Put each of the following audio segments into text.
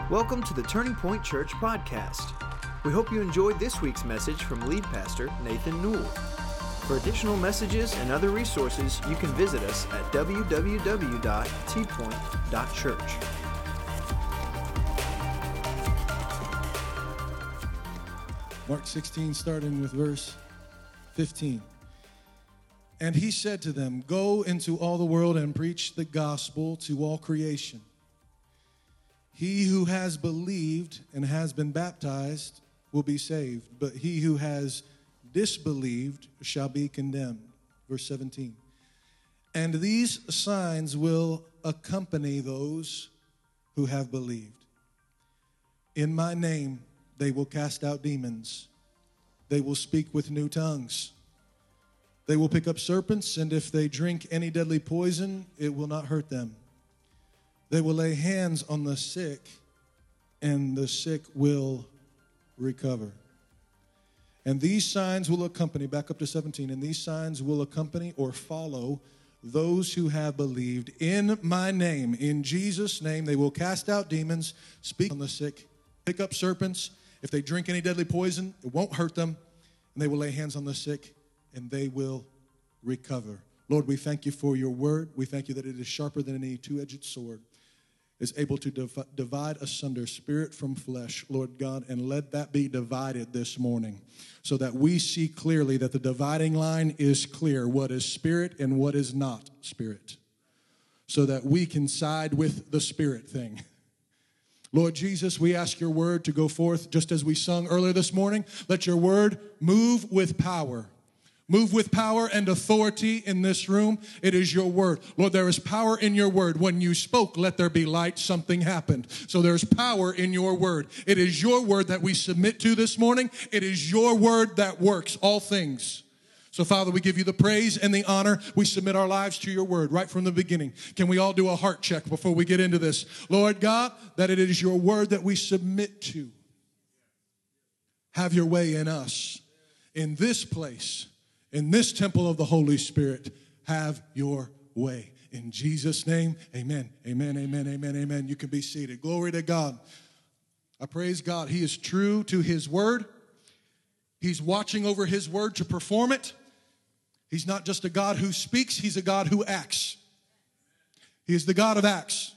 Welcome to the Turning Point Church podcast. We hope you enjoyed this week's message from lead pastor Nathan Newell. For additional messages and other resources, you can visit us at www.tpoint.church. Mark 16, starting with verse 15. And he said to them, "Go into all the world and preach the gospel to all creation. He who has believed and has been baptized will be saved, but he who has disbelieved shall be condemned." Verse 17. And these signs will accompany those who have believed. In my name they will cast out demons. They will speak with new tongues. They will pick up serpents, and if they drink any deadly poison, it will not hurt them. They will lay hands on the sick, and the sick will recover. And these signs will accompany, back up to 17, and these signs will accompany or follow those who have believed. In my name, in Jesus' name, they will cast out demons, speak on the sick, pick up serpents. If they drink any deadly poison, it won't hurt them. And they will lay hands on the sick, and they will recover. Lord, we thank you for your word. We thank you that it is sharper than any two-edged sword, is able to divide asunder spirit from flesh, Lord God, and let that be divided this morning so that we see clearly that the dividing line is clear, what is spirit and what is not spirit, so that we can side with the spirit thing. Lord Jesus, we ask your word to go forth just as we sung earlier this morning. Let your word move with power. Move with power and authority in this room. It is your word. Lord, there is power in your word. When you spoke, let there be light, something happened. So there's power in your word. It is your word that we submit to this morning. It is your word that works all things. So, Father, we give you the praise and the honor. We submit our lives to your word right from the beginning. Can we all do a heart check before we get into this? Lord God, that it is your word that we submit to. Have your way in us, in this place, in this temple of the Holy Spirit. Have your way. In Jesus' name, amen, amen, amen, amen, amen. You can be seated. Glory to God. I praise God. He is true to his word. He's watching over his word to perform it. He's not just a God who speaks, he's a God who acts. He is the God of acts.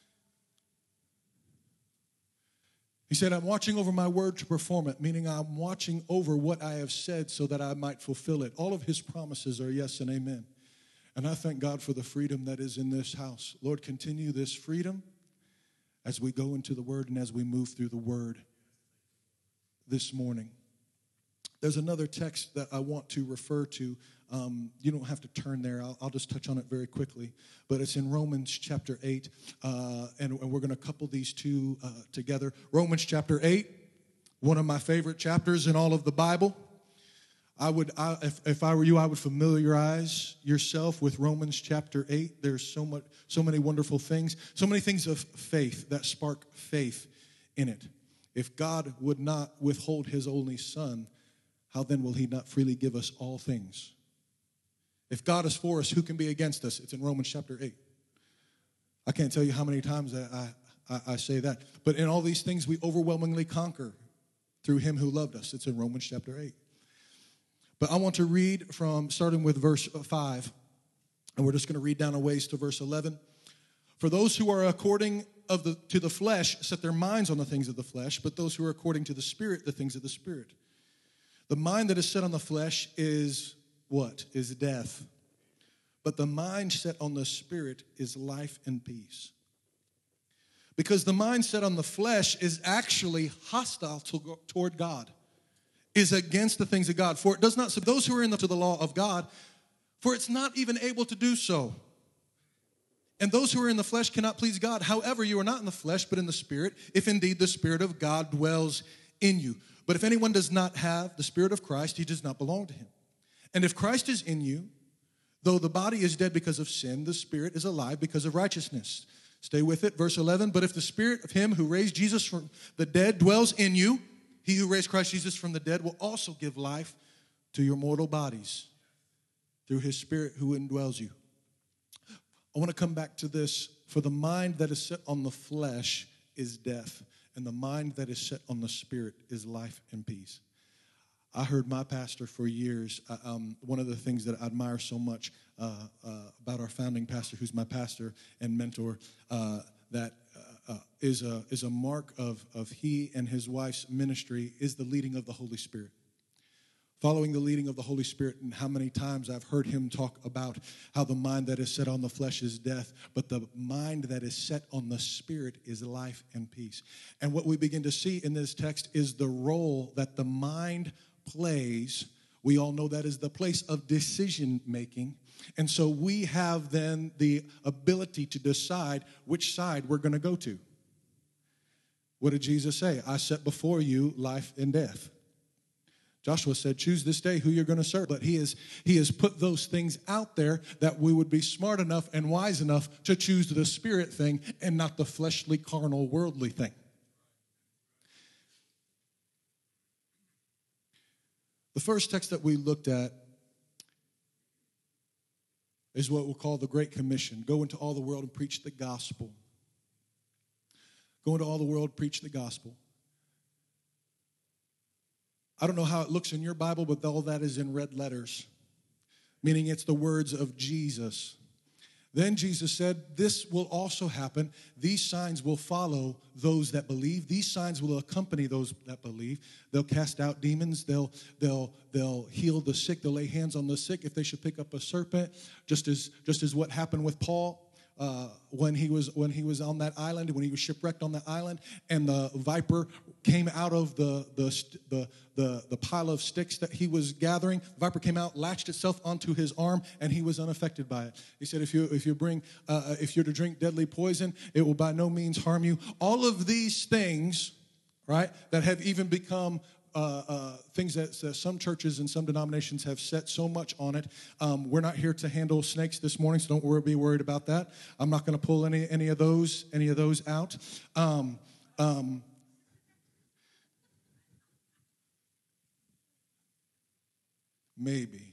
He said, I'm watching over my word to perform it, meaning I'm watching over what I have said so that I might fulfill it. All of his promises are yes and amen. And I thank God for the freedom that is in this house. Lord, continue this freedom as we go into the word and as we move through the word this morning. There's another text that I want to refer to. You don't have to turn there. I'll just touch on it very quickly. But it's in Romans chapter 8, and we're going to couple these two together. Romans chapter 8, one of my favorite chapters in all of the Bible. If I were you, I would familiarize yourself with Romans chapter 8. There's so many wonderful things, so many things of faith that spark faith in it. If God would not withhold his only son, how then will he not freely give us all things? If God is for us, who can be against us? It's in Romans chapter 8. I can't tell you how many times I say that. But in all these things, we overwhelmingly conquer through him who loved us. It's in Romans chapter 8. But I want to read from starting with verse 5. And we're just going to read down a ways to verse 11. For those who are according to the flesh set their minds on the things of the flesh, but those who are according to the Spirit, the things of the Spirit. The mind that is set on the flesh is what? Is death. But the mind set on the Spirit is life and peace. Because the mind set on the flesh is actually hostile toward God, is against the things of God. For it does not submit those who are to the law of God, for it's not even able to do so. And those who are in the flesh cannot please God. However, you are not in the flesh, but in the Spirit, if indeed the Spirit of God dwells in you. But if anyone does not have the Spirit of Christ, he does not belong to him. And if Christ is in you, though the body is dead because of sin, the Spirit is alive because of righteousness. Stay with it. Verse 11, but if the Spirit of him who raised Jesus from the dead dwells in you, he who raised Christ Jesus from the dead will also give life to your mortal bodies through his Spirit who indwells you. I want to come back to this. For the mind that is set on the flesh is death, and the mind that is set on the Spirit is life and peace. I heard my pastor for years. One of the things that I admire so much about our founding pastor, who's my pastor and mentor, that is a mark of he and his wife's ministry, is the leading of the Holy Spirit. Following the leading of the Holy Spirit, and how many times I've heard him talk about how the mind that is set on the flesh is death, but the mind that is set on the Spirit is life and peace. And what we begin to see in this text is the role that the mind plays. We all know that is the place of decision making. And so we have then the ability to decide which side we're going to go to. What did Jesus say? I set before you life and death. Joshua said, choose this day who you're going to serve. But he has put those things out there that we would be smart enough and wise enough to choose the Spirit thing and not the fleshly, carnal, worldly thing. The first text that we looked at is what we'll call the Great Commission. Go into all the world and preach the gospel. Go into all the world, preach the gospel. I don't know how it looks in your Bible, but all that is in red letters, meaning it's the words of Jesus. Then Jesus said, this will also happen. These signs will follow those that believe. These signs will accompany those that believe. They'll cast out demons. They'll heal the sick. They'll lay hands on the sick. If they should pick up a serpent, just as what happened with Paul. When he was on that island, when he was shipwrecked on that island, and the viper came out of the pile of sticks that he was gathering. The viper came out, latched itself onto his arm, and he was unaffected by it. He said, if you're to drink deadly poison, it will by no means harm you. All of these things, right, that have even become things that some churches and some denominations have set so much on it. We're not here to handle snakes this morning, so don't be worried about that. I'm not going to pull any of those out. Maybe.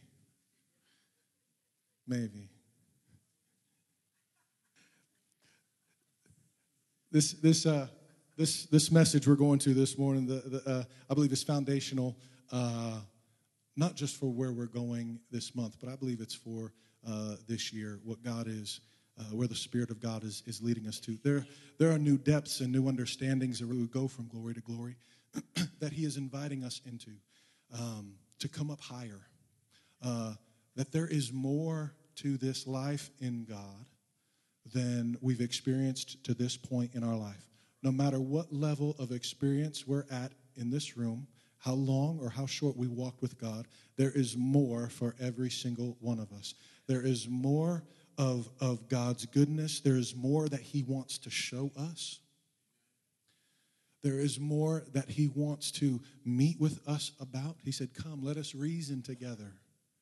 This message we're going to this morning, I believe is foundational, not just for where we're going this month, but I believe it's for this year, what God is, where the Spirit of God is leading us to. There are new depths and new understandings that we go from glory to glory that He is inviting us into, to come up higher, that there is more to this life in God than we've experienced to this point in our life. No matter what level of experience we're at in this room, how long or how short we walked with God, there is more for every single one of us. There is more of God's goodness. There is more that He wants to show us. There is more that He wants to meet with us about. He said, come, let us reason together.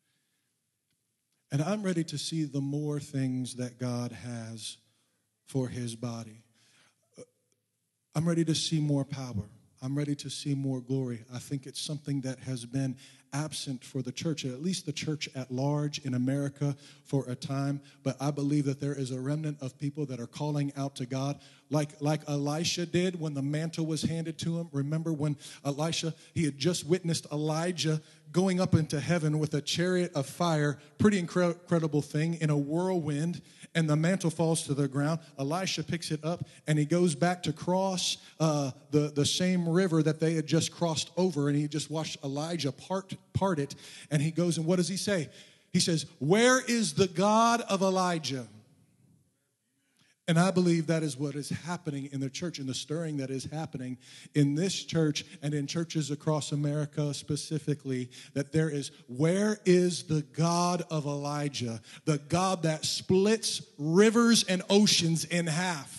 And I'm ready to see the more things that God has for His body. I'm ready to see more power. I'm ready to see more glory. I think it's something that has been absent for the church, at least the church at large in America for a time. But I believe that there is a remnant of people that are calling out to God like Elisha did when the mantle was handed to him. Remember when Elisha, he had just witnessed Elijah going up into heaven with a chariot of fire, pretty incredible thing, in a whirlwind, and the mantle falls to the ground. Elisha picks it up, and he goes back to cross the same river that they had just crossed over, and he just watched Elijah part it, and he goes, and what does he say? He says, where is the God of Elijah? And I believe that is what is happening in the church, and the stirring that is happening in this church and in churches across America specifically, that there is, where is the God of Elijah? The God that splits rivers and oceans in half.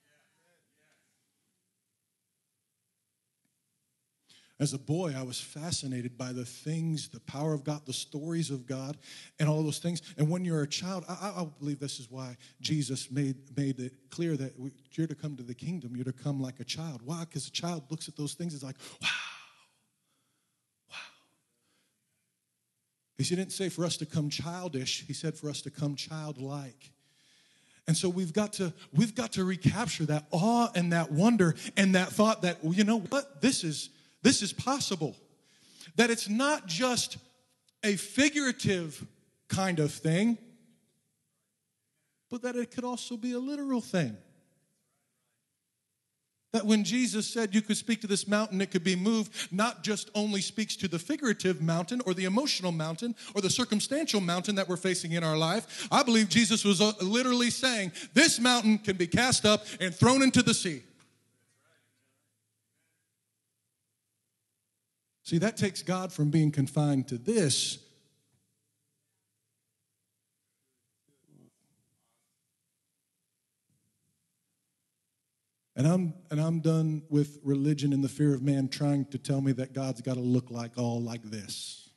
As a boy, I was fascinated by the things, the power of God, the stories of God, and all those things. And when you're a child, I believe this is why Jesus made it clear that you're to come to the kingdom. You're to come like a child. Why? Because a child looks at those things and is like, wow. He didn't say for us to come childish. He said for us to come childlike. And so we've got to recapture that awe and that wonder and that thought that, you know what, this is possible. That it's not just a figurative kind of thing, but that it could also be a literal thing. That when Jesus said you could speak to this mountain, it could be moved, not just only speaks to the figurative mountain or the emotional mountain or the circumstantial mountain that we're facing in our life. I believe Jesus was literally saying, this mountain can be cast up and thrown into the sea. See, that takes God from being confined to this. And I'm done with religion and the fear of man trying to tell me that God's got to look like this.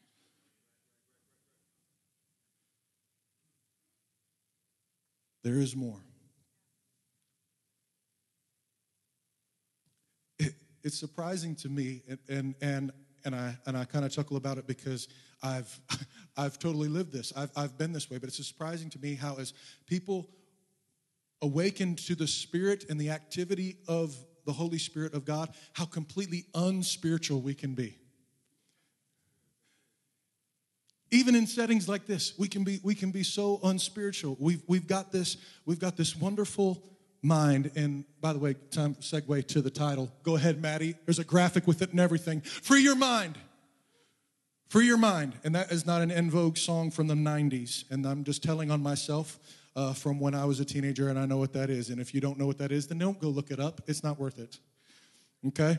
There is more. It's surprising to me, and I kind of chuckle about it because I've totally lived this. I've been this way, but it's surprising to me how as people awakened to the Spirit and the activity of the Holy Spirit of God, how completely unspiritual we can be. Even in settings like this, we can be so unspiritual. We've got this wonderful mind. And by the way, time to segue to the title. Go ahead, Maddie. There's a graphic with it and everything. Free your mind. Free your mind. And that is not an En Vogue song from the 90s. And I'm just telling on myself. From when I was a teenager, and I know what that is. And if you don't know what that is, then don't go look it up. It's not worth it. Okay?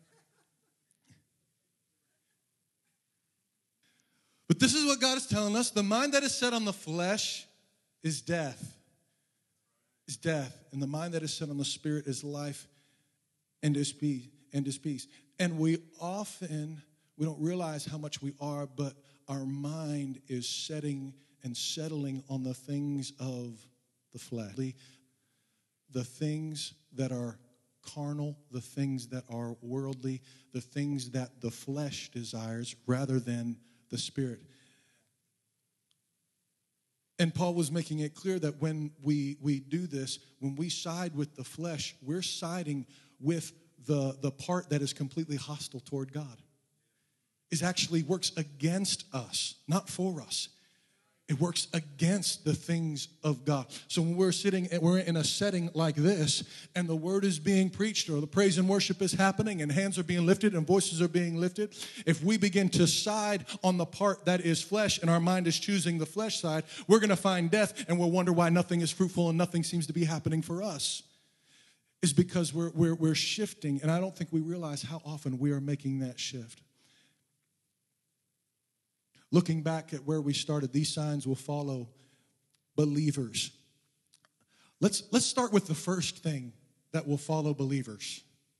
But this is what God is telling us. The mind that is set on the flesh is death. Is death. And the mind that is set on the Spirit is life and is peace. And we don't realize how much we are, but our mind is setting and settling on the things of the flesh. The things that are carnal, the things that are worldly, the things that the flesh desires rather than the Spirit. And Paul was making it clear that when we do this, when we side with the flesh, we're siding with the part that is completely hostile toward God. It actually works against us, not for us. It works against the things of God. So when we're in a setting like this, and the word is being preached, or the praise and worship is happening, and hands are being lifted, and voices are being lifted, if we begin to side on the part that is flesh, and our mind is choosing the flesh side, we're going to find death, and we'll wonder why nothing is fruitful and nothing seems to be happening for us. It's because we're shifting, and I don't think we realize how often we are making that shift. Looking back at where we started, these signs will follow believers. Let's start with the first thing that will follow believers.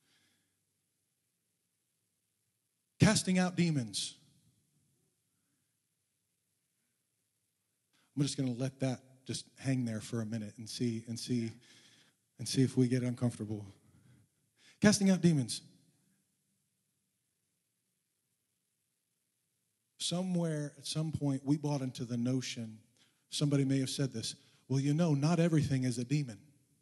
Casting out demons. I'm just going to let that just hang there for a minute and see if we get uncomfortable. Casting out demons. Somewhere, at some point, we bought into the notion, somebody may have said this, well, you know, not everything is a demon.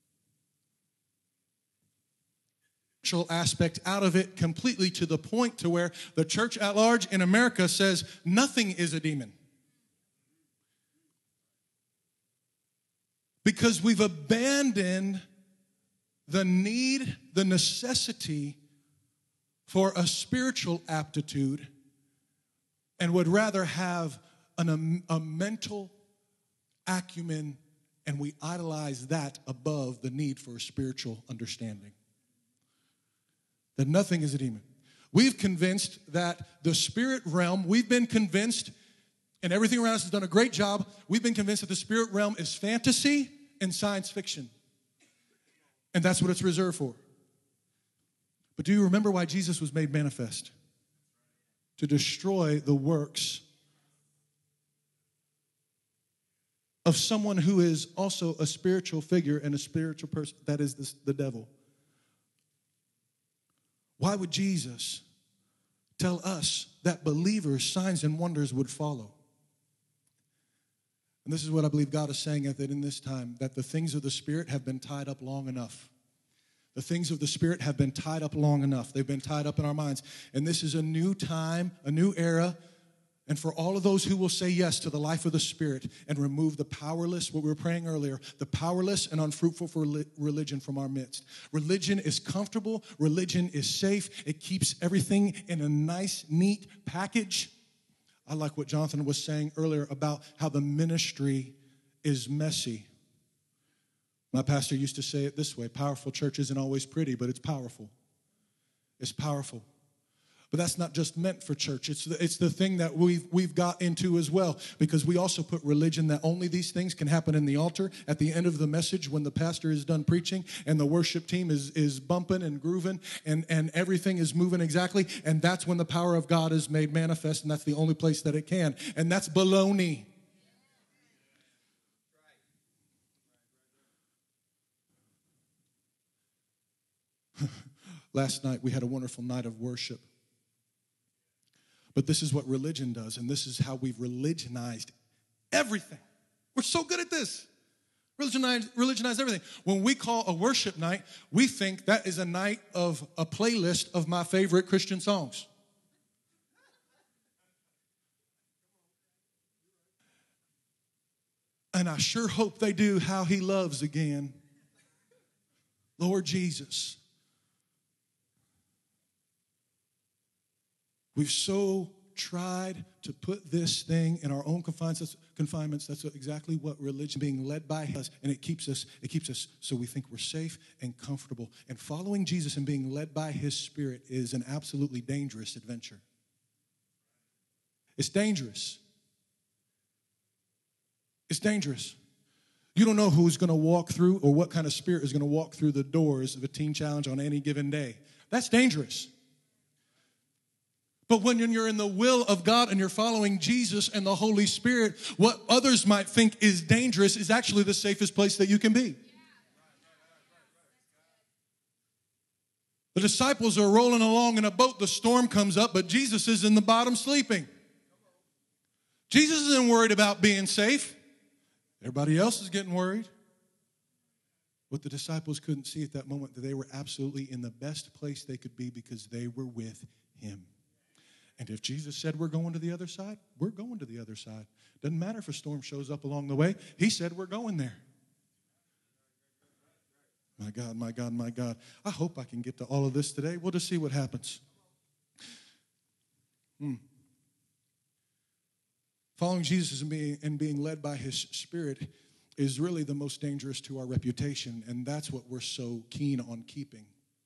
Aspect out of it completely to the point to where the church at large in America says nothing is a demon. Because we've abandoned the need, the necessity for a spiritual aptitude, and would rather have a mental acumen, and we idolize that above the need for a spiritual understanding. That nothing is a demon. We've convinced that the spirit realm, we've been convinced, and everything around us has done a great job, we've been convinced that the spirit realm is fantasy and science fiction. And that's what it's reserved for. But do you remember why Jesus was made manifest? To destroy the works of someone who is also a spiritual figure and a spiritual person, that is the devil. Why would Jesus tell us that believers, signs and wonders would follow? And this is what I believe God is saying that in this time, that the things of the Spirit have been tied up long enough. The things of the Spirit have been tied up long enough. They've been tied up in our minds. And this is a new time, a new era. And for all of those who will say yes to the life of the Spirit and remove the powerless, what we were praying earlier, the powerless and unfruitful for religion from our midst. Religion is comfortable. Religion is safe. It keeps everything in a nice, neat package. I like what Jonathan was saying earlier about how the ministry is messy. My pastor used to say it this way: powerful church isn't always pretty, but it's powerful. It's powerful. But that's not just meant for church. It's the thing that we've got into as well, because we also put religion that only these things can happen in the altar at the end of the message when the pastor is done preaching and the worship team is bumping and grooving and everything is moving exactly. And that's when the power of God is made manifest, and that's the only place that it can. And that's baloney. Last night we had a wonderful night of worship. But this is what religion does, and this is how we've religionized everything. We're so good at this. Religionize everything. When we call a worship night, we think that is a night of a playlist of my favorite Christian songs. And I sure hope they do How He Loves again. Lord Jesus. We've so tried to put this thing in our own confinements. That's exactly what religion, being led by us, and it keeps us so we think we're safe and comfortable. And following Jesus and being led by His Spirit is an absolutely dangerous adventure. It's dangerous. It's dangerous. You don't know who's going to walk through or what kind of spirit is going to walk through the doors of a teen challenge on any given day. That's dangerous. But when you're in the will of God and you're following Jesus and the Holy Spirit, what others might think is dangerous is actually the safest place that you can be. The disciples are rolling along in a boat. The storm comes up, but Jesus is in the bottom sleeping. Jesus isn't worried about being safe. Everybody else is getting worried. What the disciples couldn't see at that moment, that they were absolutely in the best place they could be because they were with Him. And if Jesus said we're going to the other side, we're going to the other side. Doesn't matter if a storm shows up along the way. He said we're going there. My God, my God, my God. I hope I can get to all of this today. We'll just see what happens. Following Jesus and being led by His Spirit is really the most dangerous to our reputation, and that's what we're so keen on keeping.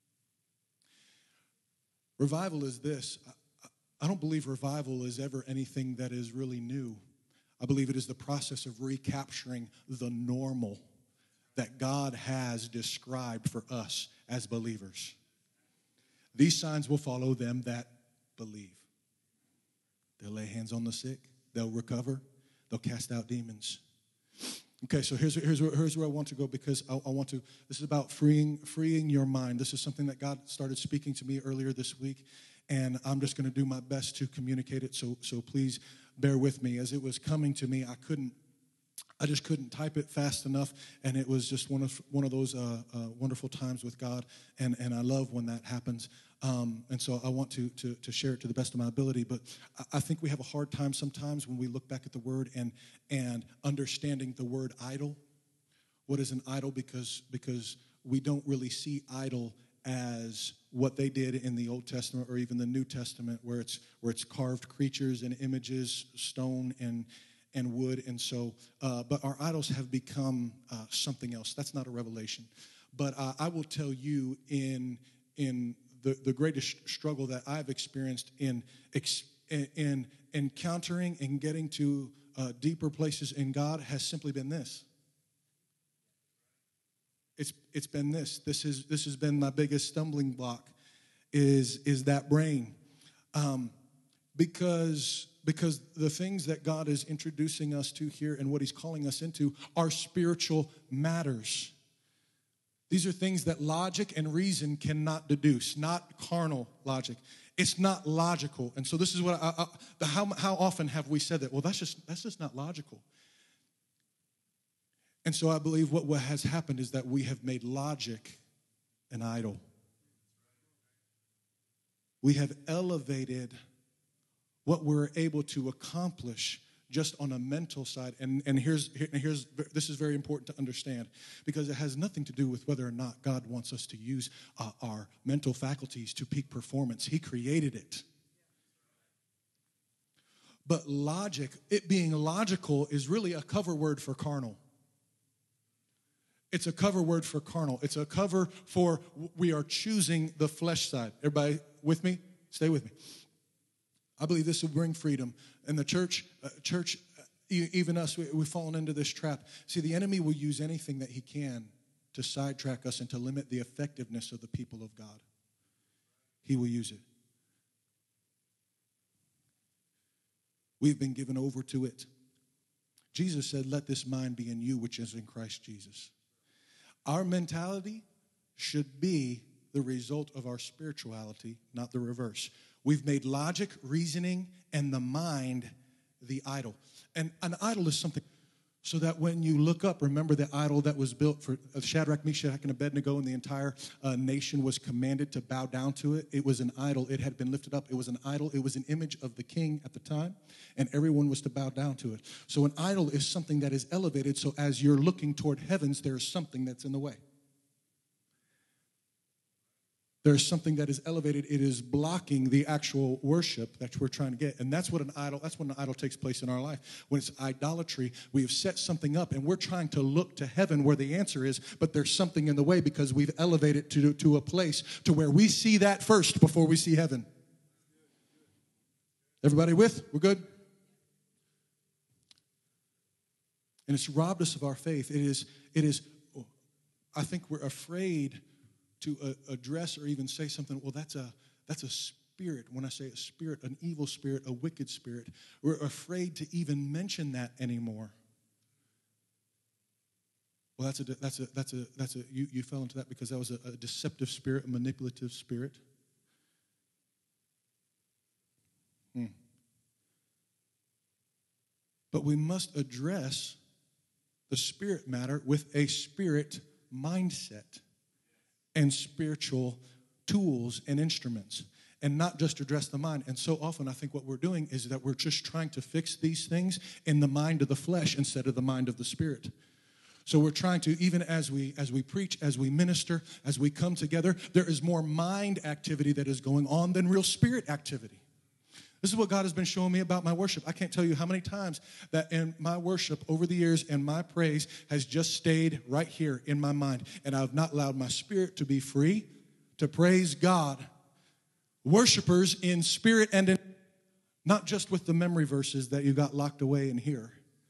Revival is this. I don't believe revival is ever anything that is really new. I believe it is the process of recapturing the normal that God has described for us as believers. These signs will follow them that believe. They'll lay hands on the sick. They'll recover. They'll cast out demons. Okay, so here's where I want to go, because I want to. This is about freeing your mind. This is something that God started speaking to me earlier this week, and I'm just going to do my best to communicate it. So please bear with me. As it was coming to me, I just couldn't type it fast enough, and it was just one of those wonderful times with God, and I love when that happens. And so I want to share it to the best of my ability. But I think we have a hard time sometimes when we look back at the word and understanding the word idol. What is an idol? Because we don't really see idol as what they did in the Old Testament or even the New Testament, where it's carved creatures and images, stone and wood. And so, but our idols have become something else. That's not a revelation. But I will tell you in the greatest struggle that I've experienced in encountering and getting to deeper places in God has simply been this. It's been this. This has been my biggest stumbling block is that brain. Because the things that God is introducing us to here and what He's calling us into are spiritual matters. These are things that logic and reason cannot deduce, not carnal logic. It's not logical. And so this is what how often have we said that? Well, that's just not logical. And so I believe what has happened is that we have made logic an idol. We have elevated what we're able to accomplish just on a mental side. And here's this is very important to understand, because it has nothing to do with whether or not God wants us to use our mental faculties to peak performance. He created it. But logic, it being logical, is really a cover word for carnal. It's a cover word for carnal. It's a cover for we are choosing the flesh side. Everybody with me? Stay with me. I believe this will bring freedom. And the church, even us, we've fallen into this trap. See, the enemy will use anything that he can to sidetrack us and to limit the effectiveness of the people of God. He will use it. We've been given over to it. Jesus said, "Let this mind be in you, which is in Christ Jesus." Our mentality should be the result of our spirituality, not the reverse. We've made logic, reasoning, and the mind the idol. And an idol is something so that when you look up, remember the idol that was built for Shadrach, Meshach, and Abednego, and the entire nation was commanded to bow down to it. It was an idol. It had been lifted up. It was an idol. It was an image of the king at the time, and everyone was to bow down to it. So an idol is something that is elevated, so as you're looking toward heavens, there's something that's in the way. There's something that is elevated. It is blocking the actual worship that we're trying to get. And that's when an idol takes place in our life. When it's idolatry, we have set something up and we're trying to look to heaven where the answer is, but there's something in the way because we've elevated to a place to where we see that first before we see heaven. Everybody with? We're good? And it's robbed us of our faith. It is. I think we're afraid to address or even say something. Well, that's a spirit. When I say a spirit, an evil spirit, a wicked spirit, we're afraid to even mention that anymore. Well, you fell into that because that was a deceptive spirit, a manipulative spirit. But we must address the spirit matter with a spirit mindset and spiritual tools and instruments, and not just address the mind. And so often I think what we're doing is that we're just trying to fix these things in the mind of the flesh instead of the mind of the spirit. So we're trying to, even as we preach, as we minister, as we come together, there is more mind activity that is going on than real spirit activity. This is what God has been showing me about my worship. I can't tell you how many times that in my worship over the years and my praise has just stayed right here in my mind. And I've not allowed my spirit to be free to praise God. Worshipers in spirit and in, not just with the memory verses that you got locked away in here.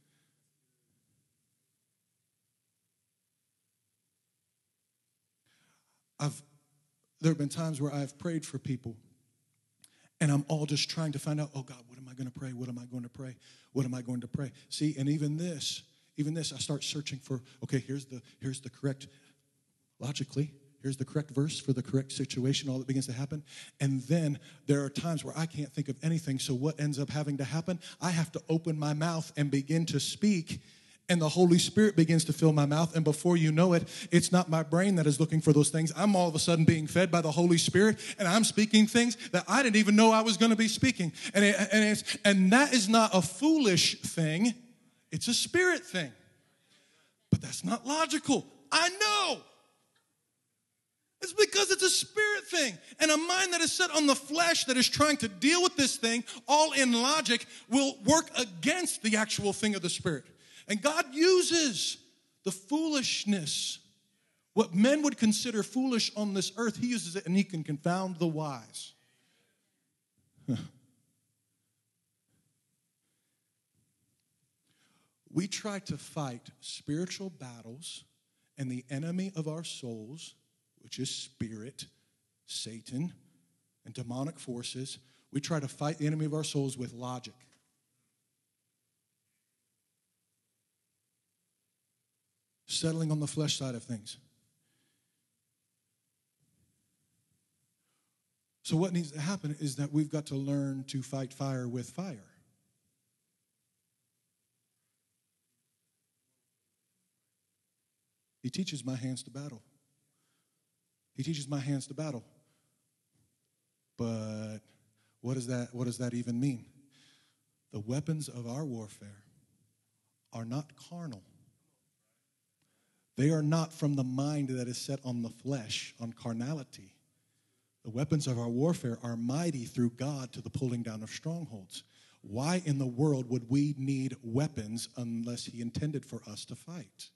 There have been times where I've prayed for people, and I'm all just trying to find out, oh God, what am I going to pray? What am I going to pray? What am I going to pray? See, and even this, I start searching for, okay, here's the correct, logically, here's the correct verse for the correct situation, all that begins to happen. And then there are times where I can't think of anything, so what ends up having to happen? I have to open my mouth and begin to speak, and the Holy Spirit begins to fill my mouth, and before you know it, it's not my brain that is looking for those things. I'm all of a sudden being fed by the Holy Spirit, and I'm speaking things that I didn't even know I was going to be speaking. And that is not a foolish thing. It's a spirit thing. But that's not logical. I know. It's because it's a spirit thing. And a mind that is set on the flesh that is trying to deal with this thing, all in logic, will work against the actual thing of the Spirit. And God uses the foolishness, what men would consider foolish on this earth, he uses it and he can confound the wise. We try to fight spiritual battles, and the enemy of our souls, which is spirit, Satan, and demonic forces, we try to fight the enemy of our souls with logic. Settling on the flesh side of things. So what needs to happen is that we've got to learn to fight fire with fire. He teaches my hands to battle. He teaches my hands to battle. But what does that even mean? The weapons of our warfare are not carnal. They are not from the mind that is set on the flesh, on carnality. The weapons of our warfare are mighty through God to the pulling down of strongholds. Why in the world would we need weapons unless he intended for us to fight?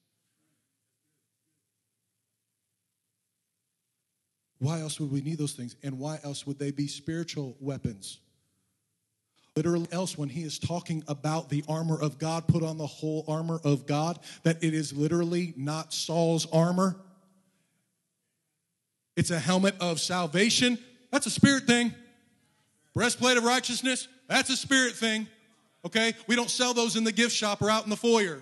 Why else would we need those things? And why else would they be spiritual weapons? Literally else, when he is talking about the armor of God, put on the whole armor of God, that it is literally not Saul's armor. It's a helmet of salvation. That's a spirit thing. Breastplate of righteousness. That's a spirit thing. Okay? We don't sell those in the gift shop or out in the foyer.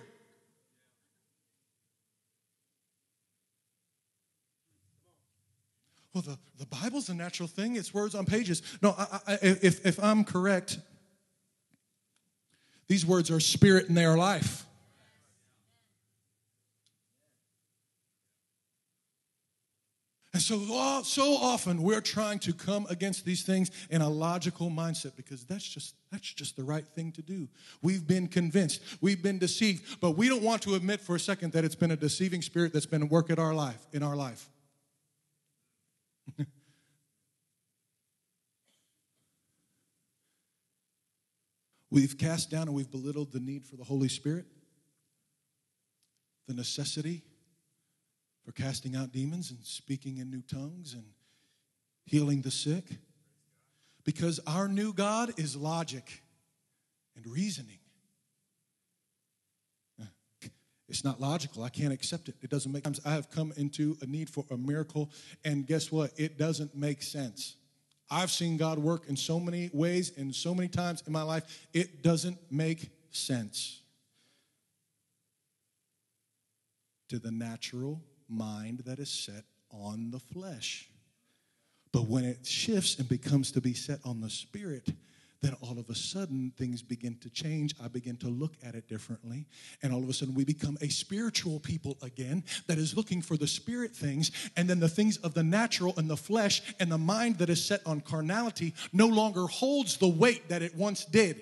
Well, the Bible's a natural thing. It's words on pages. No, if I'm correct, these words are spirit and they are life. And so often we're trying to come against these things in a logical mindset because that's just the right thing to do. We've been convinced. We've been deceived. But we don't want to admit for a second that it's been a deceiving spirit that's been at work in our life. We've cast down and we've belittled the need for the Holy Spirit, the necessity for casting out demons and speaking in new tongues and healing the sick. Because our new God is logic and reasoning. It's not logical. I can't accept it. It doesn't make sense. I have come into a need for a miracle, and guess what? It doesn't make sense. I've seen God work in so many ways and so many times in my life. It doesn't make sense to the natural mind that is set on the flesh. But when it shifts and becomes to be set on the spirit, then all of a sudden things begin to change. I begin to look at it differently. And all of a sudden we become a spiritual people again that is looking for the spirit things. And then the things of the natural and the flesh and the mind that is set on carnality no longer holds the weight that it once did.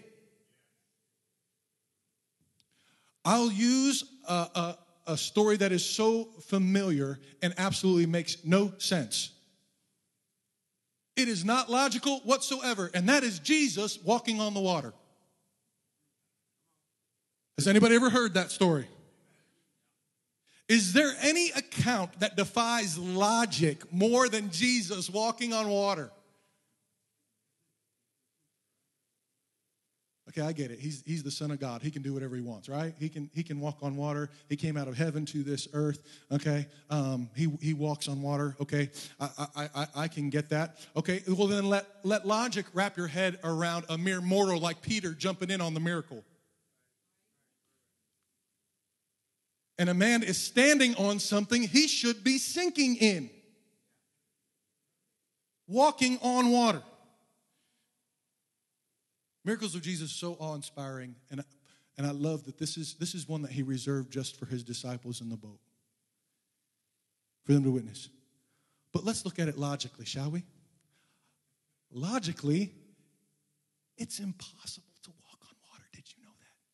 I'll use a story that is so familiar and absolutely makes no sense. It is not logical whatsoever, and that is Jesus walking on the water. Has anybody ever heard that story? Is there any account that defies logic more than Jesus walking on water? Okay, I get it. He's the Son of God. He can do whatever he wants, right? He can walk on water. He came out of heaven to this earth. Okay, he walks on water. Okay, I can get that. Okay, well then let logic wrap your head around a mere mortal like Peter jumping in on the miracle. And a man is standing on something he should be sinking in, walking on water. Miracles of Jesus are so awe-inspiring, and I love that this is one that he reserved just for his disciples in the boat, for them to witness. But let's look at it logically, shall we? Logically, it's impossible to walk on water. Did you know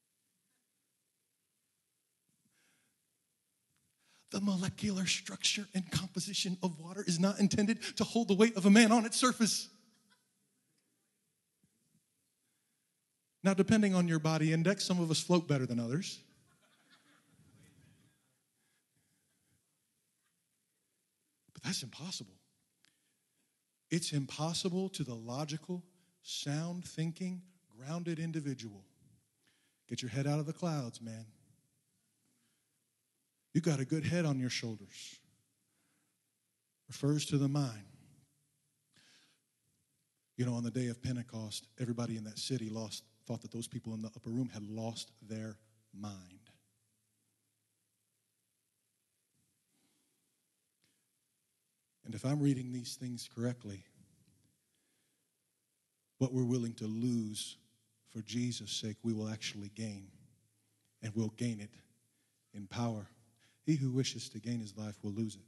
that? The molecular structure and composition of water is not intended to hold the weight of a man on its surface. Now, depending on your body index, some of us float better than others. But that's impossible. It's impossible to the logical, sound thinking, grounded individual. Get your head out of the clouds, man. You got a good head on your shoulders. Refers to the mind. You know, on the day of Pentecost, everybody in that city thought that those people in the upper room had lost their mind. And if I'm reading these things correctly, what we're willing to lose for Jesus' sake, we will actually gain. And we'll gain it in power. He who wishes to gain his life will lose it.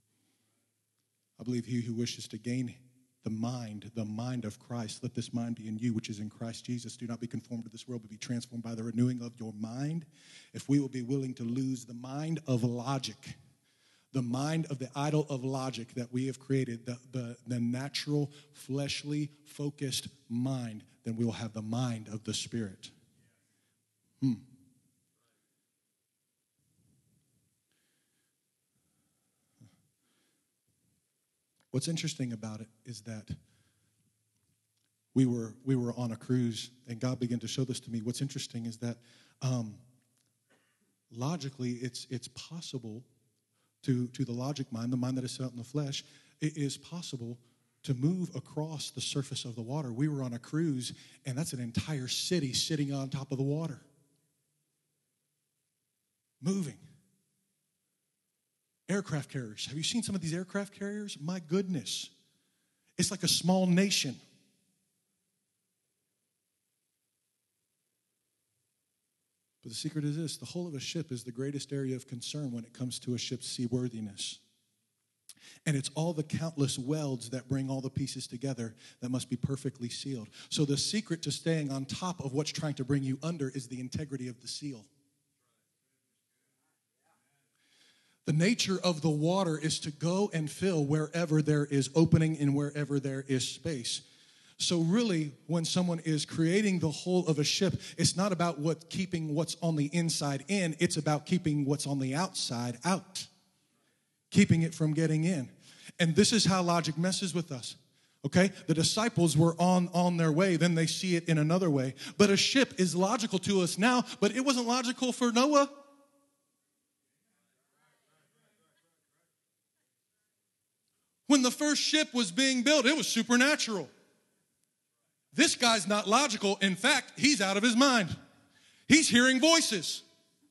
I believe he who wishes to gain the mind of Christ, let this mind be in you, which is in Christ Jesus. Do not be conformed to this world, but be transformed by the renewing of your mind. If we will be willing to lose the mind of logic, the mind of the idol of logic that we have created, the natural, fleshly, focused mind, then we will have the mind of the Spirit. What's interesting about it is that we were on a cruise, and God began to show this to me. What's interesting is that logically, it's possible to the logic mind, the mind that is set out in the flesh, it is possible to move across the surface of the water. We were on a cruise, and that's an entire city sitting on top of the water, moving. Aircraft carriers. Have you seen some of these aircraft carriers? My goodness. It's like a small nation. But the secret is this: the hull of a ship is the greatest area of concern when it comes to a ship's seaworthiness. And it's all the countless welds that bring all the pieces together that must be perfectly sealed. So the secret to staying on top of what's trying to bring you under is the integrity of the seal. The nature of the water is to go and fill wherever there is opening and wherever there is space. So really, when someone is creating the hull of a ship, it's not about keeping what's on the inside in. It's about keeping what's on the outside out, keeping it from getting in. And this is how logic messes with us. Okay? The disciples were on their way. Then they see it in another way. But a ship is logical to us now, but it wasn't logical for Noah. When the first ship was being built, it was supernatural. This guy's not logical. In fact, he's out of his mind. He's hearing voices.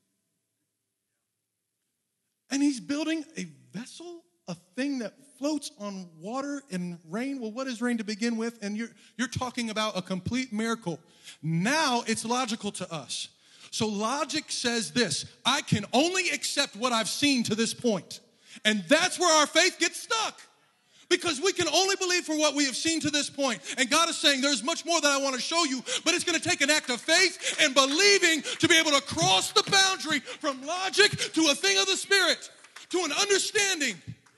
And he's building a vessel, a thing that floats on water and rain. Well, what is rain to begin with? And you're talking about a complete miracle. Now it's logical to us. So logic says this: I can only accept what I've seen to this point. And that's where our faith gets stuck. Because we can only believe for what we have seen to this point. And God is saying there's much more that I want to show you, but it's going to take an act of faith and believing to be able to cross the boundary from logic to a thing of the Spirit, to an understanding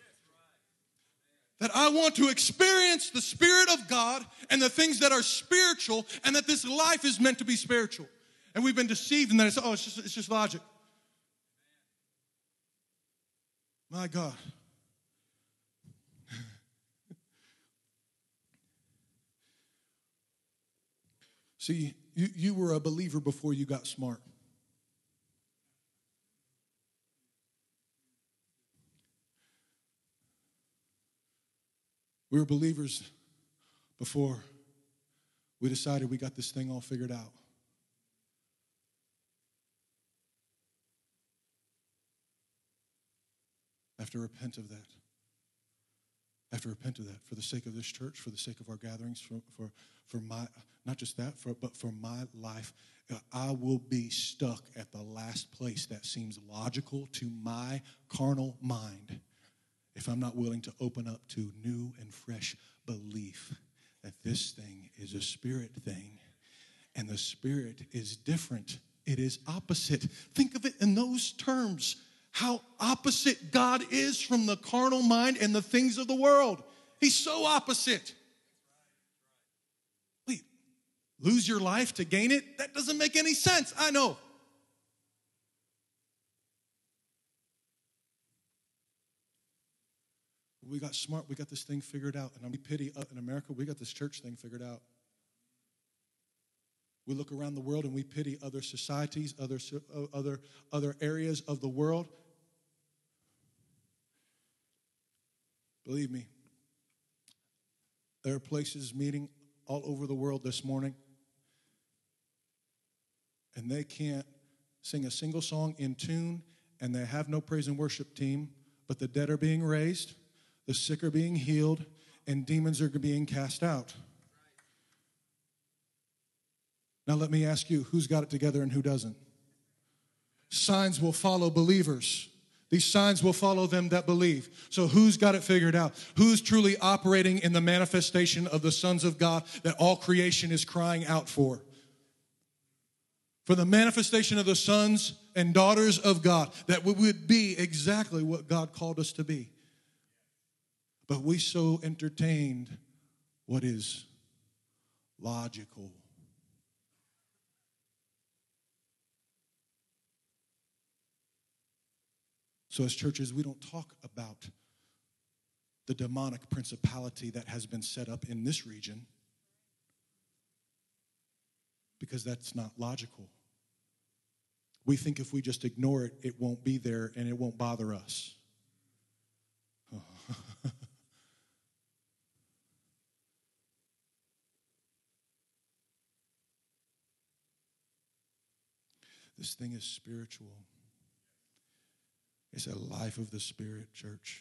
that I want to experience the Spirit of God and the things that are spiritual, and that this life is meant to be spiritual. And we've been deceived in that it's just logic. My God. See, you were a believer before you got smart. We were believers before we decided we got this thing all figured out. I have to repent of that. I have to repent of that for the sake of this church, for the sake of our gatherings, for my, not just that, but for my life. I will be stuck at the last place that seems logical to my carnal mind if I'm not willing to open up to new and fresh belief that this thing is a spirit thing, and the Spirit is different. It is opposite. Think of it in those terms. How opposite God is from the carnal mind and the things of the world. He's so opposite. Wait, lose your life to gain it? That doesn't make any sense. I know. We got smart. We got this thing figured out. And we pity in America, we got this church thing figured out. We look around the world and we pity other societies, other areas of the world. Believe me, there are places meeting all over the world this morning, and they can't sing a single song in tune, and they have no praise and worship team, but the dead are being raised, the sick are being healed, and demons are being cast out. Now let me ask you, who's got it together and who doesn't? Signs will follow believers. These signs will follow them that believe. So who's got it figured out? Who's truly operating in the manifestation of the sons of God that all creation is crying out for? For the manifestation of the sons and daughters of God, that we would be exactly what God called us to be. But we so entertained what is logical. So as churches, we don't talk about the demonic principality that has been set up in this region because that's not logical. We think if we just ignore it, it won't be there and it won't bother us. This thing is spiritual. It's a life of the Spirit, church.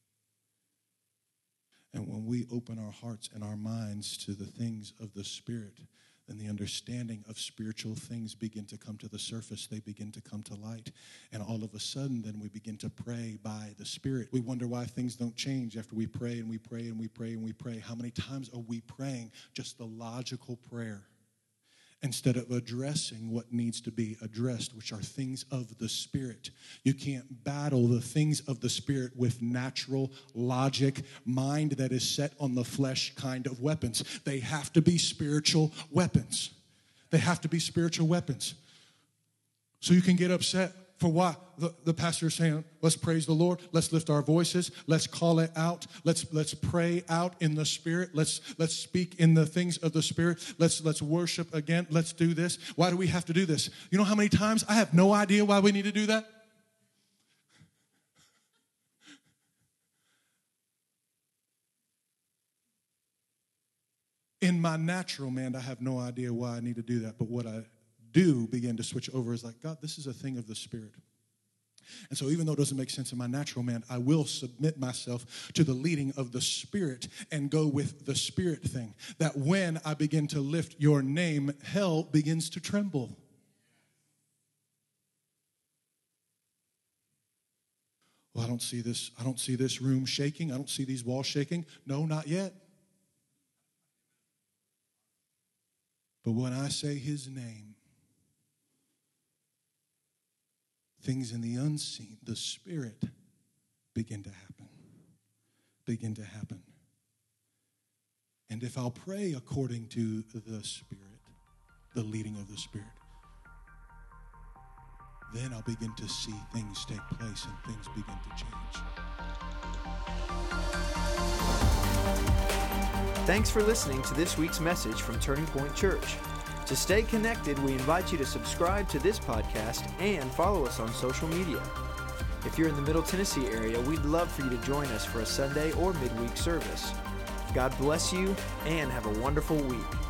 And when we open our hearts and our minds to the things of the Spirit, then the understanding of spiritual things begin to come to the surface. They begin to come to light. And all of a sudden, then we begin to pray by the Spirit. We wonder why things don't change after we pray and we pray and we pray and we pray. How many times are we praying just the logical prayer instead of addressing what needs to be addressed, which are things of the Spirit? You can't battle the things of the Spirit with natural logic, mind that is set on the flesh kind of weapons. They have to be spiritual weapons. They have to be spiritual weapons. So you can get upset for what the pastor is saying. Let's praise the Lord. Let's lift our voices. Let's call it out. Let's pray out in the Spirit. Let's speak in the things of the Spirit. Let's worship again. Let's do this. Why do we have to do this? You know how many times I have no idea why we need to do that? In my natural man, I have no idea why I need to do that. But what I do begin to switch over is like, God, this is a thing of the Spirit. And so even though it doesn't make sense in my natural man, I will submit myself to the leading of the Spirit and go with the Spirit thing. That when I begin to lift your name, hell begins to tremble. Well, I don't see this room shaking. I don't see these walls shaking. No, not yet. But when I say his name, things in the unseen, the Spirit, begin to happen. And if I'll pray according to the Spirit, the leading of the Spirit, then I'll begin to see things take place and things begin to change. Thanks for listening to this week's message from Turning Point Church. To stay connected, we invite you to subscribe to this podcast and follow us on social media. If you're in the Middle Tennessee area, we'd love for you to join us for a Sunday or midweek service. God bless you and have a wonderful week.